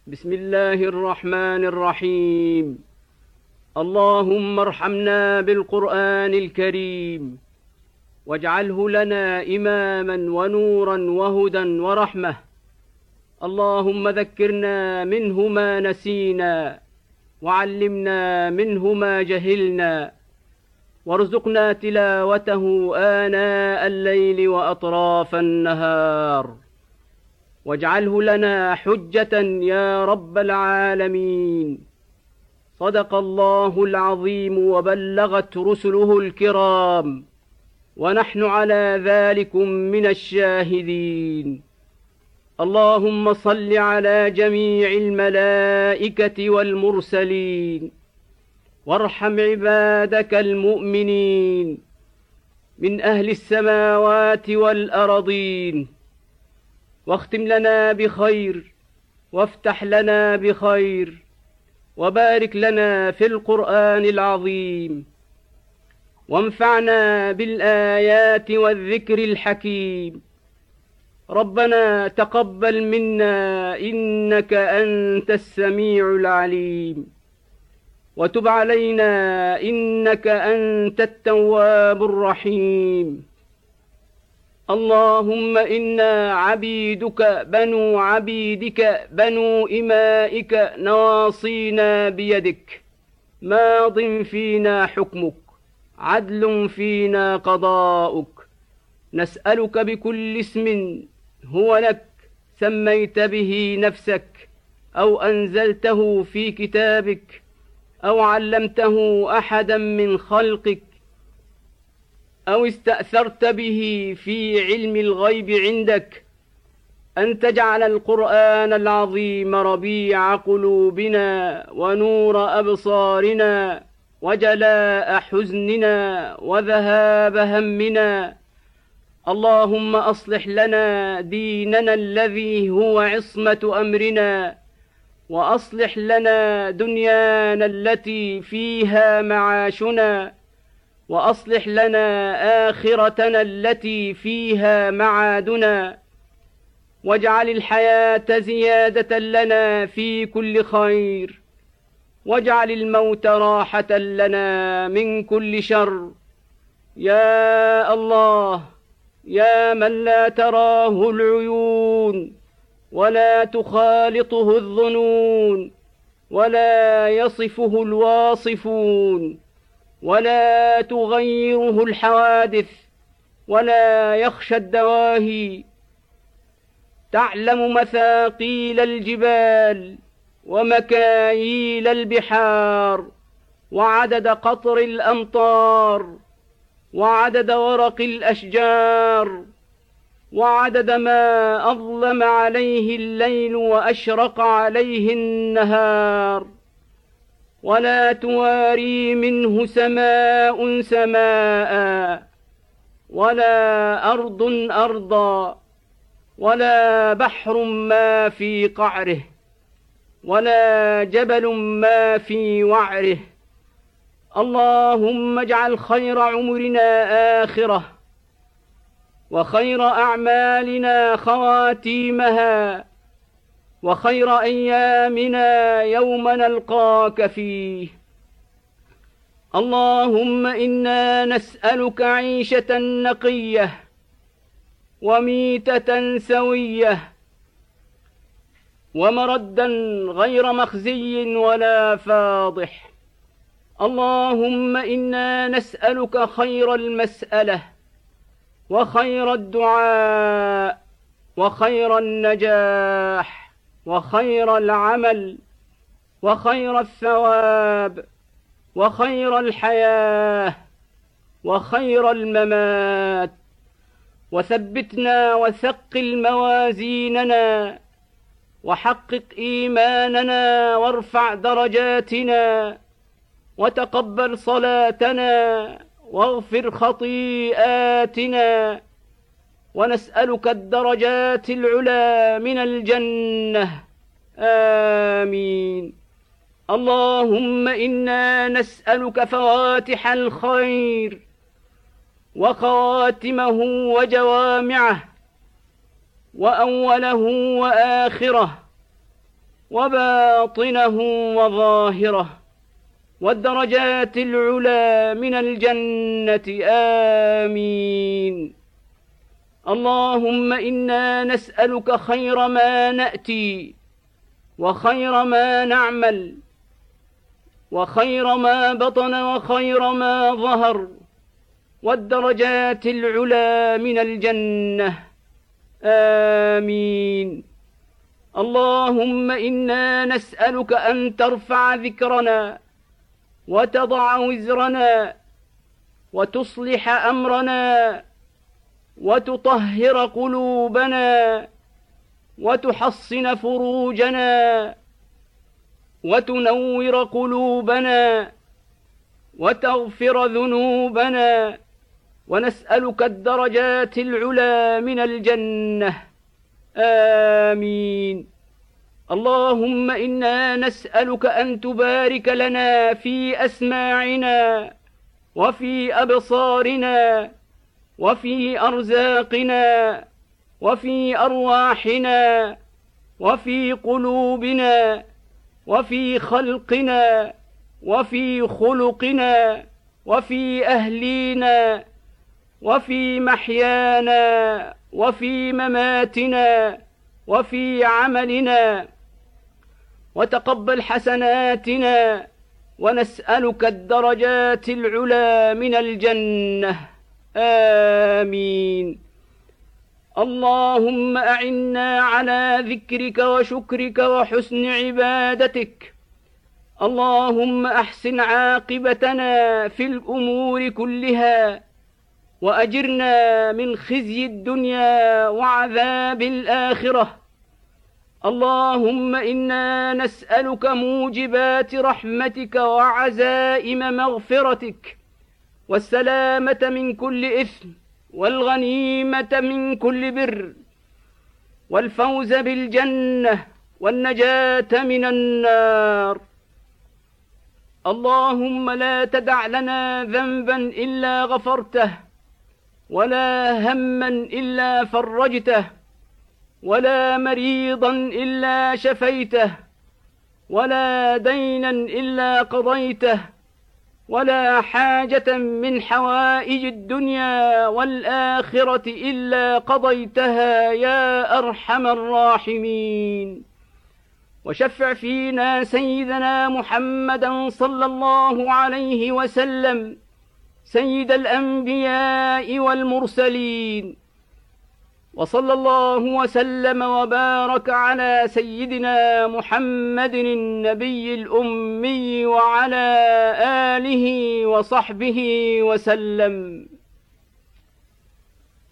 بسم الله الرحمن الرحيم. اللهم ارحمنا بالقرآن الكريم، واجعله لنا إماما ونورا وهدى ورحمة. اللهم ذكرنا منه ما نسينا، وعلمنا منه ما جهلنا، وارزقنا تلاوته آناء الليل وأطراف النهار، واجعله لنا حجة يا رب العالمين. صدق الله العظيم وبلغت رسله الكرام، ونحن على ذلكم من الشاهدين. اللهم صل على جميع الملائكة والمرسلين، وارحم عبادك المؤمنين من أهل السماوات والأرضين، واختم لنا بخير، وافتح لنا بخير، وبارك لنا في القرآن العظيم، وانفعنا بالآيات والذكر الحكيم. ربنا تقبل منا إنك أنت السميع العليم، وتب علينا إنك أنت التواب الرحيم. اللهم إنا عبيدك بنو عبيدك بنو إمائك، نواصينا بيدك، ماض فينا حكمك، عدل فينا قضاؤك. نسألك بكل اسم هو لك، سميت به نفسك، أو أنزلته في كتابك، أو علمته أحدا من خلقك، أو استأثرت به في علم الغيب عندك، أن تجعل القرآن العظيم ربيع قلوبنا ونور أبصارنا وجلاء حزننا وذهاب همنا. اللهم أصلح لنا ديننا الذي هو عصمة أمرنا، وأصلح لنا دنيانا التي فيها معاشنا، وأصلح لنا آخرتنا التي فيها معادنا، واجعل الحياة زيادة لنا في كل خير، واجعل الموت راحة لنا من كل شر. يا الله، يا من لا تراه العيون، ولا تخالطه الظنون، ولا يصفه الواصفون، ولا تغيره الحوادث، ولا يخشى الدواهي. تعلم مثاقيل الجبال، ومكاييل البحار، وعدد قطر الأمطار، وعدد ورق الأشجار، وعدد ما أظلم عليه الليل وأشرق عليه النهار. ولا تواري منه سماء سماء، ولا أرض أرضا، ولا بحر ما في قعره، ولا جبل ما في وعره. اللهم اجعل خير عمرنا آخرة، وخير أعمالنا خواتيمها، وخير أيامنا يوم نلقاك فيه. اللهم إنا نسألك عيشة نقية، وميتة سوية، ومردا غير مخزي ولا فاضح. اللهم إنا نسألك خير المسألة، وخير الدعاء، وخير النجاح، وخير العمل، وخير الثواب، وخير الحياة، وخير الممات. وثبتنا وثقل موازيننا، وحقق إيماننا، وارفع درجاتنا، وتقبل صلاتنا، واغفر خطيئاتنا. ونسألك الدرجات العلى من الجنة، آمين. اللهم إنا نسألك فواتح الخير، وخواتمه وجوامعه، وأوله وآخره، وباطنه وظاهره، والدرجات العلى من الجنة. آمين. اللهم إنا نسألك خير ما نأتي، وخير ما نعمل، وخير ما بطن، وخير ما ظهر، والدرجات العلى من الجنة. آمين. اللهم إنا نسألك أن ترفع ذكرنا، وتضع وزرنا، وتصلح أمرنا، وتطهر قلوبنا، وتحصن فروجنا، وتنور قلوبنا، وتغفر ذنوبنا، ونسألك الدرجات العلى من الجنة. آمين. اللهم إنا نسألك أن تبارك لنا في أسماعنا، وفي أبصارنا، وفي أرزاقنا، وفي أرواحنا، وفي قلوبنا، وفي خلقنا، وفي خلقنا، وفي أهلينا، وفي محيانا، وفي مماتنا، وفي عملنا، وتقبل حسناتنا، ونسألك الدرجات العلى من الجنة. آمين. اللهم أعنا على ذكرك وشكرك وحسن عبادتك. اللهم أحسن عاقبتنا في الأمور كلها، وأجرنا من خزي الدنيا وعذاب الآخرة. اللهم إنا نسألك موجبات رحمتك وعزائم مغفرتك، والسلامة من كل إثم، والغنيمة من كل بر، والفوز بالجنة، والنجاة من النار. اللهم لا تدع لنا ذنبا إلا غفرته، ولا هما إلا فرجته، ولا مريضا إلا شفيته، ولا دينا إلا قضيته، ولا حاجة من حوائج الدنيا والآخرة إلا قضيتها يا أرحم الراحمين. وشفع فينا سيدنا محمدا صلى الله عليه وسلم، سيد الأنبياء والمرسلين. وصلى الله وسلم وبارك على سيدنا محمد النبي الأمي وعلى آله وصحبه وسلم.